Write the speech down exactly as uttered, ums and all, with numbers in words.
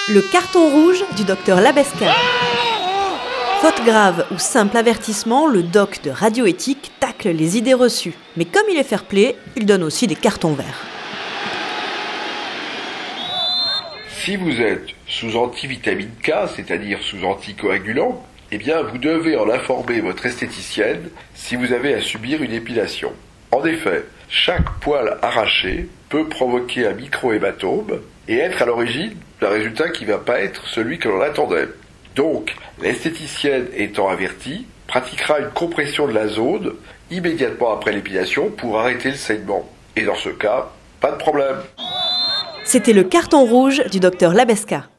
Le carton rouge du docteur Labesca. Faute grave ou simple avertissement, le doc de radioéthique tacle les idées reçues. Mais comme il est fair-play, il donne aussi des cartons verts. Si vous êtes sous antivitamine K, c'est-à-dire sous anticoagulant, eh bien vous devez en informer votre esthéticienne si vous avez à subir une épilation. En effet, chaque poil arraché peut provoquer un micro-hématome et être à l'origine d'un résultat qui ne va pas être celui que l'on attendait. Donc, l'esthéticienne étant avertie, pratiquera une compression de la zone immédiatement après l'épilation pour arrêter le saignement. Et dans ce cas, pas de problème. C'était le carton rouge du docteur Labesca.